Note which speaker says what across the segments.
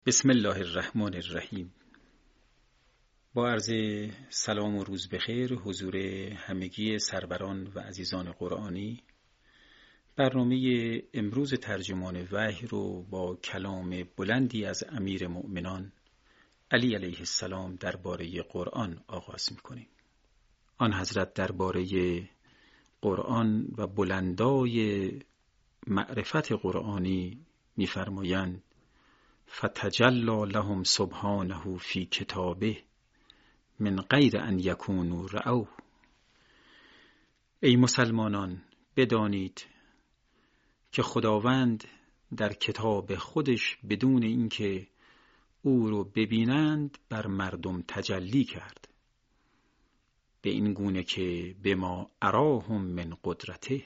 Speaker 1: بسم الله الرحمن الرحیم. با عرض سلام و روز بخیر حضور همگی سروران و عزیزان قرآنی، برنامه امروز ترجمان وحی رو با کلام بلندی از امیر مؤمنان علی علیه السلام درباره قرآن آغاز می‌کنیم. آن حضرت درباره قرآن و بلندای معرفت قرآنی می‌فرمایند: فتجلی لهم سبحانه فی کتابه من غیر ان یکونوا رأوه. ای مسلمانان، بدانید که خداوند در کتاب خودش بدون اینکه او رو ببینند بر مردم تجلی کرد، به این گونه که بما اراهم من قدرته،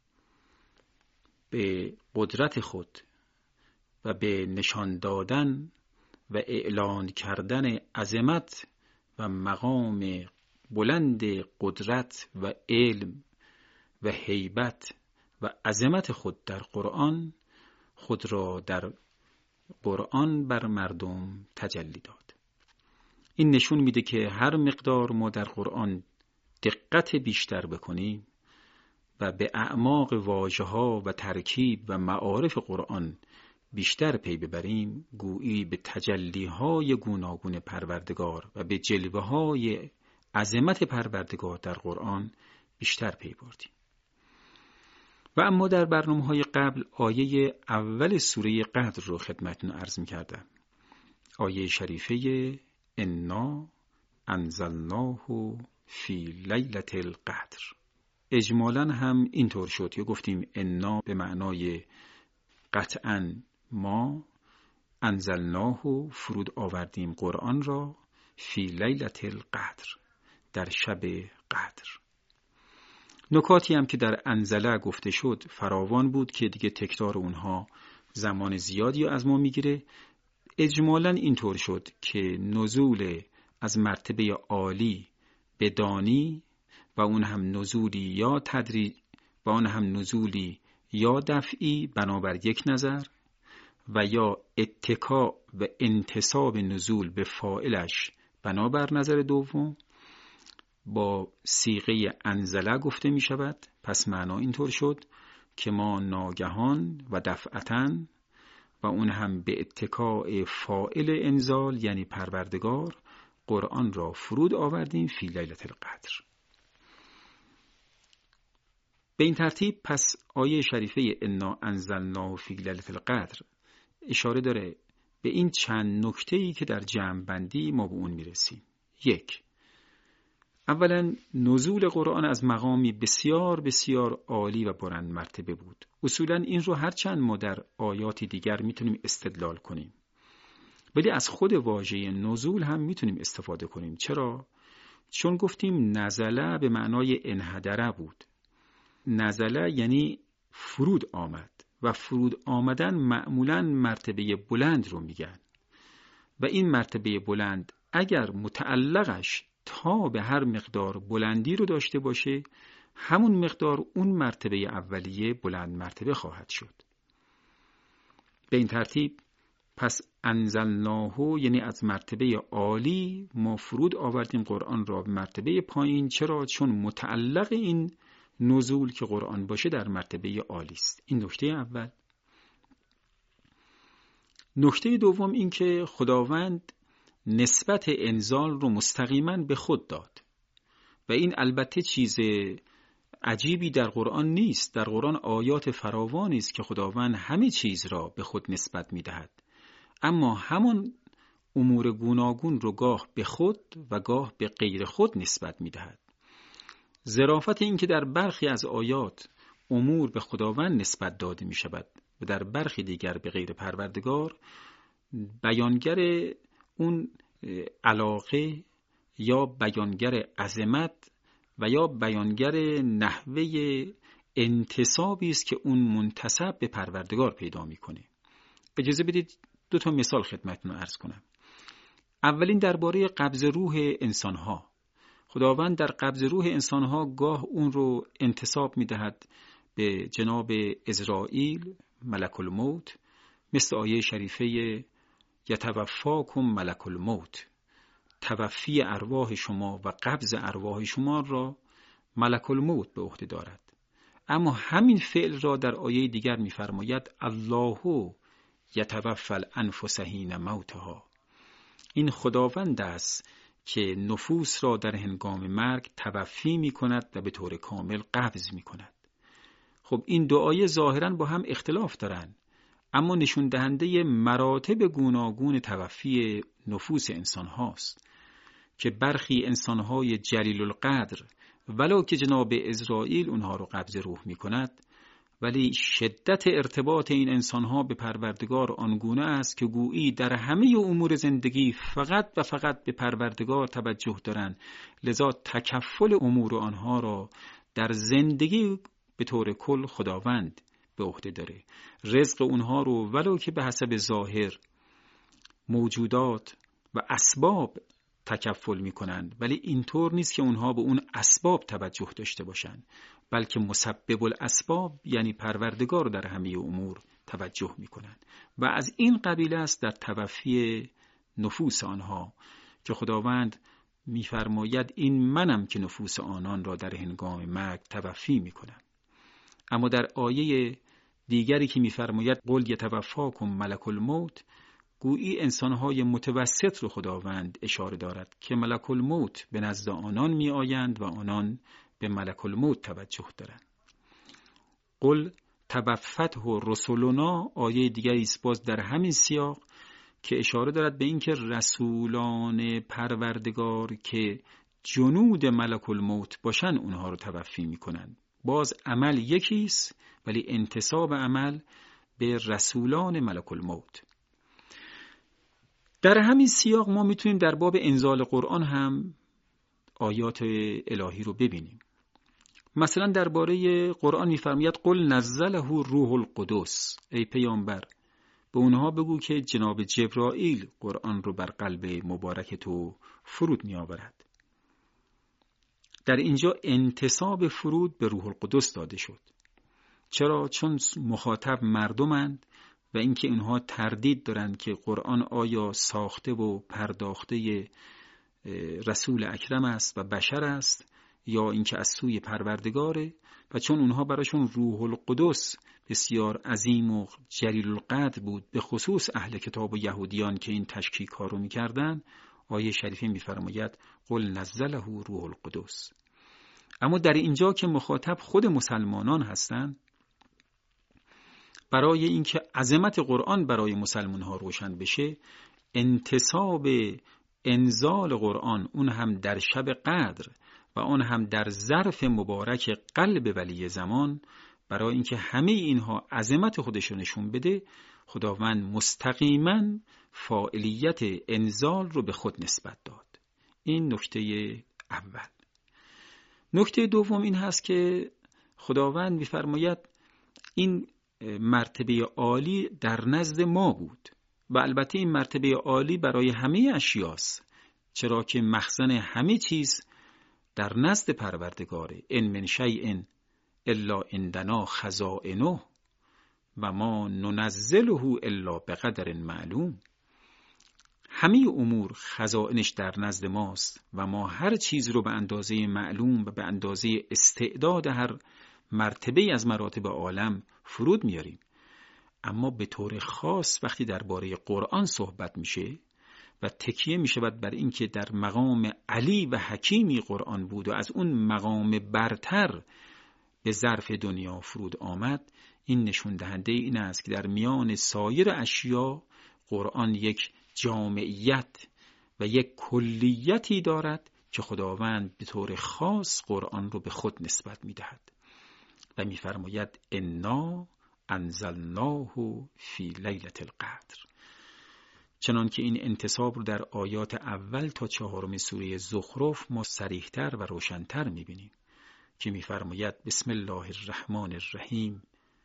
Speaker 1: به قدرت خود و به نشان دادن و اعلان کردن عظمت و مقام بلند قدرت و علم و هیبت و عظمت خود در قرآن، خود را در قرآن بر مردم تجلی داد. این نشون میده که هر مقدار ما در قرآن دقت بیشتر بکنیم و به اعماق واژه‌ها و ترکیب و معارف قرآن بیشتر پی ببریم، گویی به تجلی‌های گوناگون پروردگار و به جلوه‌های عظمت پروردگار در قرآن بیشتر پی بردیم. و اما در برنامه‌های قبل آیه اول سوره قدر رو خدمتتون عرض می‌کردم. آیه شریفه انا انزلناه فی لیلة القدر. اجمالاً هم اینطور شد که گفتیم انا به معنای قطعاً ما، انزلناه فرود آوردیم قرآن را، فی لیلة القدر در شب قدر. نکاتی هم که در انزله گفته شد فراوان بود که دیگه تکرار اونها زمان زیادی از ما میگیره. اجمالاً اینطور شد که نزول از مرتبه عالی به دانی و اون هم نزولی یا تدریج و اون هم نزولی یا دفعی بنابر یک نظر، و یا اتکا و انتساب نزول به فاعلش بنابر نظر دوم، با صیغه انزله گفته می شود. پس معنا اینطور شد که ما ناگهان و دفعتاً و اون هم به اتکاء فاعل انزال یعنی پروردگار قرآن را فرود آوردیم فی لیلة القدر. به این ترتیب پس آیه شریفه انا انزلناه فی لیلة القدر اشاره داره به این چند نکته‌ای که در جمع بندی ما به اون میرسیم. یک، اولا نزول قرآن از مقامی بسیار بسیار عالی و بلند مرتبه بود. اصولا این رو هرچند ما در آیات دیگر میتونیم استدلال کنیم، ولی از خود واژه نزول هم میتونیم استفاده کنیم. چرا؟ چون گفتیم نزله به معنای انحدره بود. نزله یعنی فرود آمد و فرود آمدن معمولاً مرتبه بلند رو میگن، و این مرتبه بلند اگر متعلقش تا به هر مقدار بلندی رو داشته باشه، همون مقدار اون مرتبه اولیه بلند مرتبه خواهد شد. به این ترتیب پس انزلناه یعنی از مرتبه عالی ما فرود آوردیم قرآن را به مرتبه پایین. چرا؟ چون متعلق این نزول که قرآن باشه در مرتبه عالی است. این نکته اول. نکته دوم این که خداوند نسبت انزال رو مستقیما به خود داد و این البته چیز عجیبی در قرآن نیست. در قرآن آیات فراوانی است که خداوند همه چیز را به خود نسبت می‌دهد، اما همون امور گوناگون رو گاه به خود و گاه به غیر خود نسبت می‌دهد. ظرافت این که در برخی از آیات امور به خداوند نسبت داده می شود و در برخی دیگر به غیر پروردگار، بیانگر اون علاقه یا بیانگر عظمت و یا بیانگر نحوه انتسابی است که اون منتسب به پروردگار پیدا می کنه. اجازه بدید دو تا مثال خدمتتون عرض کنم. اولین درباره قبض روح انسانها. خداوند در قبض روح انسانها گاه اون رو انتساب می‌دهد به جناب عزرائیل ملک الموت، مثل آیه شریفه یتوفاکم ملک الموت، توفی ارواح شما و قبض ارواح شما را ملک الموت به عهده دارد. اما همین فعل را در آیه دیگر می‌فرماید الله یتوفی الانفس حین موتها. این خداوند است که نفوس را در هنگام مرگ توفی می‌کند و به طور کامل قبض می‌کند. خب این دو آیه ظاهراً با هم اختلاف دارند، اما نشون دهنده مراتب گوناگون توفی نفوس انسان هاست که برخی انسان های جلیل القدر ولو که جناب عزرائیل اونها رو قبض روح می کند، ولی شدت ارتباط این انسان ها به پروردگار آنگونه است که گویی در همه امور زندگی فقط و فقط به پروردگار توجه دارند، لذا تکفل امور آنها را در زندگی به طور کل خداوند به عهده داره. رزق اونها رو ولو که به حسب ظاهر موجودات و اسباب تکفل میکنند، ولی اینطور نیست که اونها به اون اسباب توجه داشته باشند، بلکه مسبب الاسباب یعنی پروردگار در همه امور توجه میکنند. و از این قبیل است در توفی نفوس آنها که خداوند میفرماید این منم که نفوس آنان را در هنگام مرگ توفی میکنم. اما در آیه دیگری که میفرماید قل یتوفاکم ملک الموت، گویی انسانهای متوسط رو خداوند اشاره دارد که ملک الموت به نزد آنان می آیند و آنان به ملک الموت توجه دارند. قل توفته رسولنا آیه دیگری است باز در همین سیاق که اشاره دارد به اینکه رسولان پروردگار که جنود ملک الموت باشن اونها رو توفی می کنند. باز عمل یکیست ولی انتساب عمل به رسولان ملک الموت. در همین سیاق ما میتونیم در باب انزال قرآن هم آیات الهی رو ببینیم. مثلا درباره قرآن میفرماید قل نزله روح القدس، ای پیامبر به اونها بگو که جناب جبرائیل قرآن رو بر قلب مبارک تو فرود می آورد. در اینجا انتساب فرود به روح القدس داده شد. چرا؟ چون مخاطب مردمند و اینکه اینها تردید دارند که قرآن آیا ساخته و پرداخته رسول اکرم است و بشر است یا اینکه از سوی پروردگاره، و چون اونها براشون روح القدس بسیار عظیم و جلیل القدر بود، به خصوص اهل کتاب و یهودیان که این تشکیک ها رو میکردن، آیه شریفه میفرماید قل نزله روح القدس. اما در اینجا که مخاطب خود مسلمانان هستند، برای اینکه عظمت قرآن برای مسلمان ها روشن بشه، انتساب انزال قرآن اون هم در شب قدر و اون هم در ظرف مبارک قلب ولی زمان، برای اینکه همه اینها عظمت خودش رو نشون بده، خداوند مستقیما فاعلیت انزال رو به خود نسبت داد. این نکته اول. نکته دوم این هست که خداوند می‌فرماید این مرتبه عالی در نزد ما بود و البته این مرتبه عالی برای همه اشیاست، چرا که مخزن همه چیز در نزد پروردگاره. ان من شیء الا عندنا خزائنه و ما ننزله الا بقدر معلوم. همه امور خزائنش در نزد ماست و ما هر چیز رو به اندازه معلوم و به اندازه استعداد هر مرتبه از مراتب عالم فرود میاریم. اما به طور خاص وقتی درباره قرآن صحبت میشه و تکیه میشود بر اینکه در مقام علی و حکیمی قرآن بود و از اون مقام برتر به ظرف دنیا فرود آمد، این نشون دهنده این است که در میان سایر اشیا قرآن یک جامعیت و یک کلیتی دارد که خداوند به طور خاص قرآن رو به خود نسبت میدهد و میفرماید انا انزلناه فی لیلة القدر. چنان که این انتساب رو در آیات اول تا 4 سوره زخرف ما صریح‌تر و روشن‌تر می‌بینیم که می‌فرماید بسم الله الرحمن الرحیم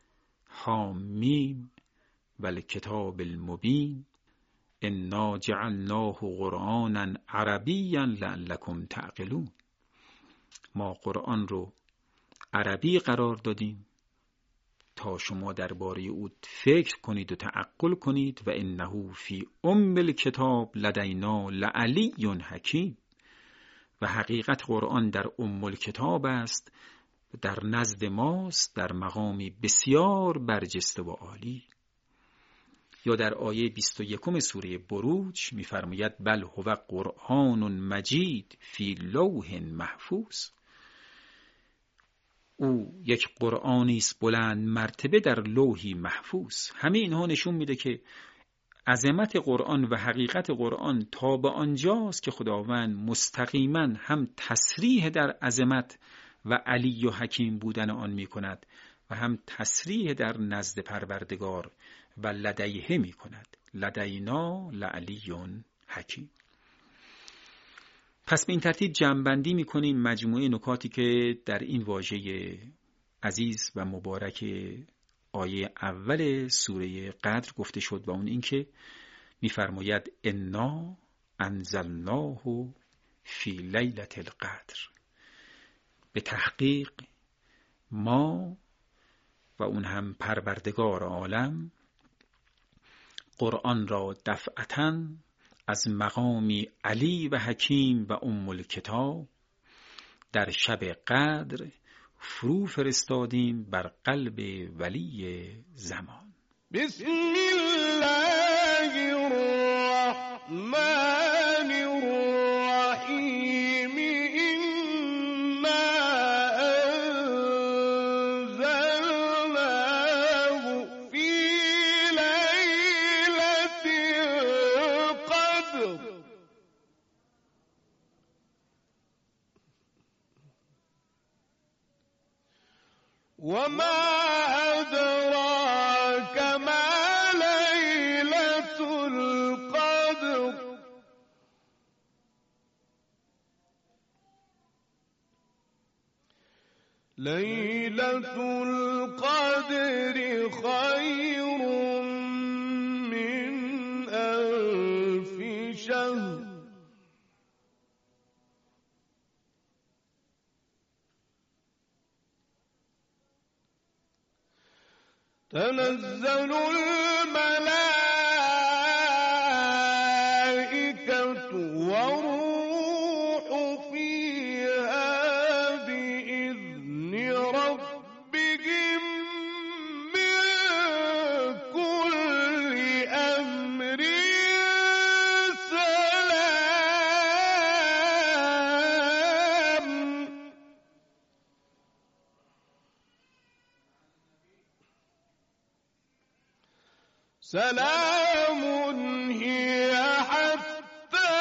Speaker 1: حامیم والکتاب المبین انا جعلناه قرآنا عربیا لعلکم تعقلون. ما قرآن رو عربی قرار دادیم تا شما درباره او فکر کنید و تعقل کنید و انه فی الکتاب لدینا لعلی حکیم. و حقیقت قرآن در الکتاب است، در نزد ماست در مقامی بسیار برجسته و عالی. یا در آیه 21 سوره بروج می‌فرماید بل هو قرآن مجید فی لوح محفوظ. او یک قرآنی است بلند مرتبه در لوحی محفوظ. همه اینها نشون میده که عظمت قرآن و حقیقت قرآن تا به آنجاست که خداوند مستقیما هم تصریح در عظمت و علی و حکیم بودن آن می کند و هم تصریح در نزد پروردگار و لدیه می کند. لدینا لعلی حکیم. پس به این ترتیب جمع‌بندی می کنیم مجموعه نکاتی که در این واژه عزیز و مبارک آیه اول سوره قدر گفته شد و اون این که می‌فرماید انا انزلناه فی لیلة القدر. به تحقیق ما و اون هم پروردگار عالم قرآن را دفعتاً از مقامی علی و حکیم و الکتاب در شب قدر فرو فرستادیم بر قلب ولی زمان.
Speaker 2: بسم الله الرحمن الرحیم انا انزلناه فی لیلة القدر وما أدراك ما ليلة القدر ليلة القدر خير من ألف شهر تنزل الملائكة والروح فيها بإذن ربهم من كل أمر سلام سلام هي حتى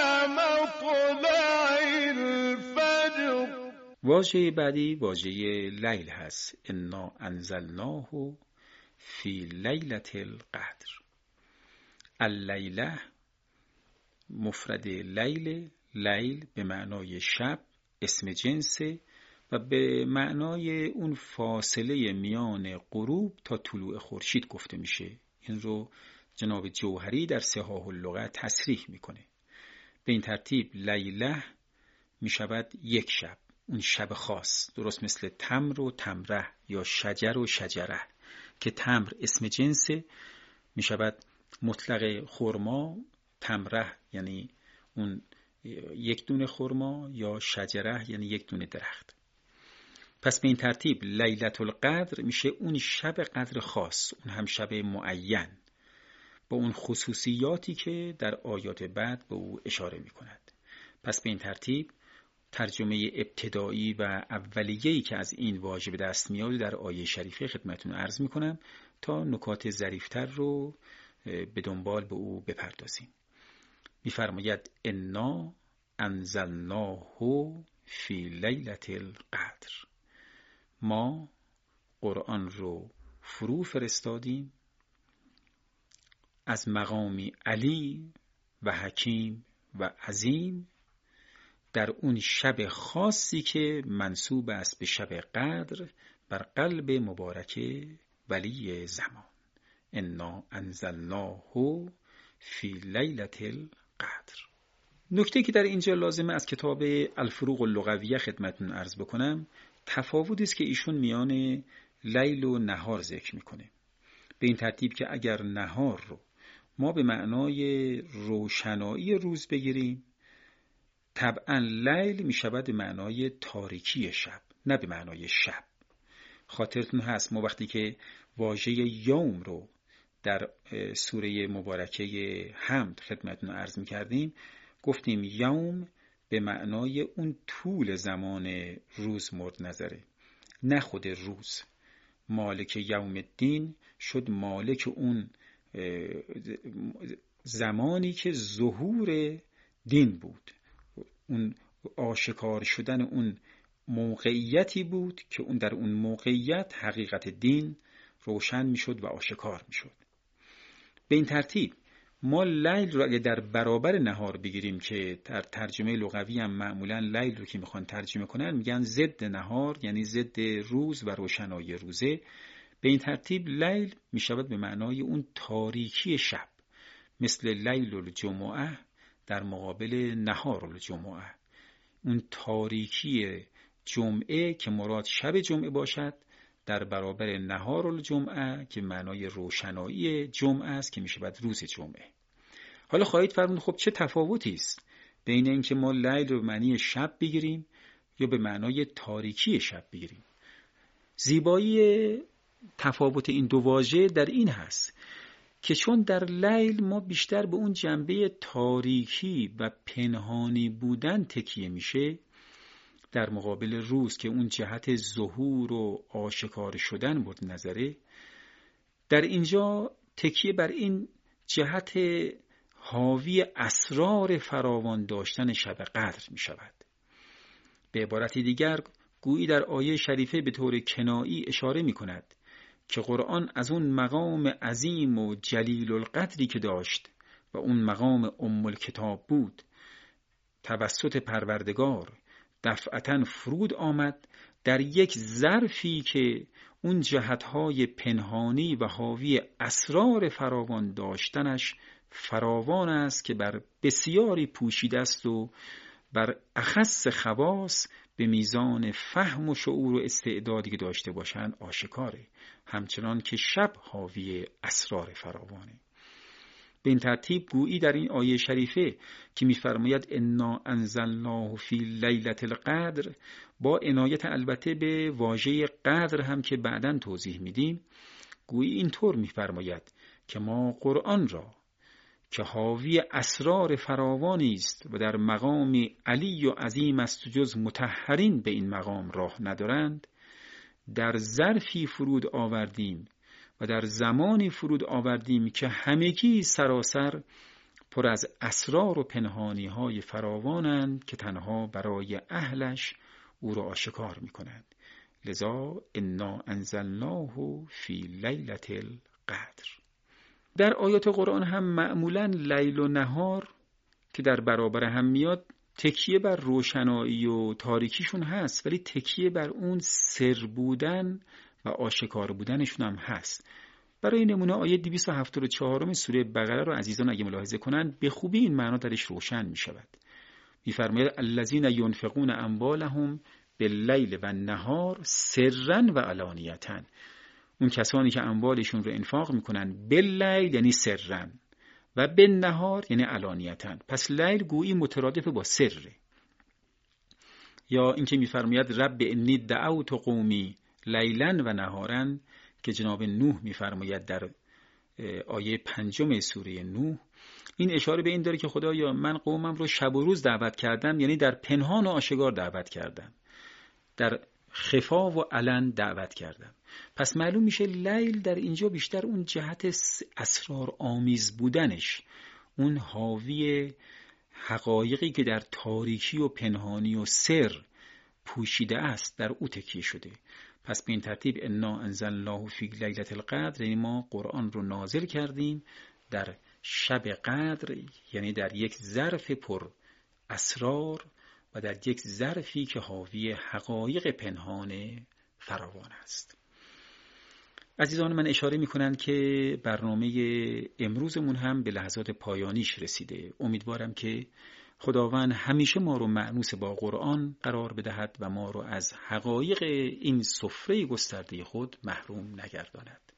Speaker 2: مطلع الفجر.
Speaker 1: واژه بعدی واژه لیل هست. انا انزلناه فی لیلة القدر. اللیله مفرد لیل، لیل به معنای شب، اسم جنسه و به معنای اون فاصله میان غروب تا طلوع خورشید گفته میشه. این رو جناب جوهری در صحاح اللغة تصریح میکنه. به این ترتیب لیله میشود یک شب، اون شب خاص، درست مثل تمر و تمره یا شجر و شجره که تمر اسم جنسه میشود مطلق خرما، تمره یعنی اون یک دونه خرما یا شجره یعنی یک دونه درخت. پس به این ترتیب لیلة القدر میشه اون شب قدر خاص، اون هم شب معین با اون خصوصیاتی که در آیات بعد به او اشاره میکند. پس به این ترتیب ترجمه ابتدایی و اولیه‌ای که از این واژه به دست میاد در آیه شریفه خدمتتون عرض میکنم تا نکات ظریف‌تر رو به دنبال به او بپردازیم. میفرماید انا انزلناه فی لیلة القدر. ما قرآن رو فرو فرستادیم از مقامی علی و حکیم و عظیم در اون شب خاصی که منسوب است به شب قدر بر قلب مبارک ولی زمان. انا انزلناه فی لیلة القدر. نکته که در اینجا لازمه از کتاب الفروق اللغویه خدمتتون عرض بکنم، تفاوتی است که ایشون میان لیل و نهار ذکر میکنه، به این ترتیب که اگر نهار رو ما به معنای روشنایی روز بگیریم، طبعا لیل می شود به معنای تاریکی شب، نه به معنای شب. خاطرتون هست ما وقتی که واژه یوم رو در سوره مبارکه حمد خدمتتون عرض می کردیم، گفتیم یوم به معنای اون طول زمان روز مورد نظره، نه خود روز. مالک یوم الدین شد مالک اون زمانی که ظهور دین بود، اون آشکار شدن اون موقعیتی بود که اون در اون موقعیت حقیقت دین روشن میشد و آشکار میشد. به این ترتیب ما لیل رو اگه در برابر نهار بگیریم که در ترجمه لغوی هم معمولا لیل رو که میخوان ترجمه کنن میگن ضد نهار، یعنی ضد روز و روشنایی روزه، به این ترتیب لیل میشود به معنای اون تاریکی شب، مثل لیل الجمعه در مقابل نهار الجمعه. اون تاریکی جمعه که مراد شب جمعه باشد در برابر نهار الجمعه که معنای روشنایی جمعه است که میشه بعد روز جمعه. حالا خواهید فرمود خب چه تفاوتی است بین اینکه ما لیل رو به معنی شب بگیریم یا به معنای تاریکی شب بگیریم؟ زیبایی تفاوت این دو واژه در این هست که چون در لیل ما بیشتر به اون جنبه تاریکی و پنهانی بودن تکیه میشه، در مقابل روز که اون جهت ظهور و آشکار شدن مورد نظره، در اینجا تکیه بر این جهت حاوی اسرار فراوان داشتن شب قدر می شود. به عبارت دیگر گویی در آیه شریفه به طور کنایی اشاره می کند که قرآن از اون مقام عظیم و جلیل القدری که داشت و اون مقام ام الکتاب بود، توسط پروردگار دفعتاً فرود آمد در یک ظرفی که اون جهتهای پنهانی و حاوی اسرار فراوان داشتنش فراوان است که بر بسیاری پوشیده است و بر اخص خواص به میزان فهم و شعور و استعدادی که داشته باشند آشکاره، همچنان که شب حاوی اسرار فراوانه. به این ترتیب گویی در این آیه شریفه که می‌فرماید انا انزلناه فی لیلة القدر، با عنایت البته به واژه قدر هم که بعداً توضیح میدیم، گویی اینطور می‌فرماید که ما قرآن را که حاوی اسرار فراوانی است و در مقام علی و عظیم است جز مطهرین به این مقام راه ندارند، در ظرفی فرود آوردیم و در زمانی فرود آوردیم که همگی سراسر پر از اسرار و پنهانی های فراوانند که تنها برای اهلش او را آشکار می کنند. لذا انا انزلناه فی لیلة القدر. در آیات قرآن هم معمولاً لیل و نهار که در برابر هم میاد تکیه بر روشنایی و تاریکیشون هست، ولی تکیه بر اون سر بودن و آشکار بودنشون هم هست. برای نمونه آیه 274 سوره بقره رو عزیزان اگه ملاحظه کنن به خوبی این معنا درش روشن می شود. می‌فرماید الذین ینفقون اموالهم باللیل و النهار سرا و علانیةً. اون کسانی که اموالشون رو انفاق میکنن باللیل یعنی سرا و بالنهار یعنی علانیةً. پس لیل گویی مترادف با سره. یا اینکه می‌فرماید رب انی دعوت قومی لیلا و نهارا که جناب نوح می‌فرماید در آیه 5 سوره نوح، این اشاره به این داره که خدایا من قومم رو شب و روز دعوت کردم، یعنی در پنهان و آشکار دعوت کردم، در خفا و علن دعوت کردم. پس معلوم میشه لیل در اینجا بیشتر اون جهت اسرار آمیز بودنش، اون حاوی حقایقی که در تاریکی و پنهانی و سر پوشیده است در او تکیه شده. پس به این ترتیب انا انزلناه فی لیلة القدر، یعنی ما قرآن رو نازل کردیم در شب قدر، یعنی در یک ظرف پر اسرار و در یک ظرفی که حاوی حقایق پنهان فراوان است. عزیزان من اشاره می‌کنند که برنامه امروزمون هم به لحظات پایانیش رسیده. امیدوارم که خداوند همیشه ما رو مأنوس با قرآن قرار بدهد و ما رو از حقایق این سفره گسترده خود محروم نگرداند.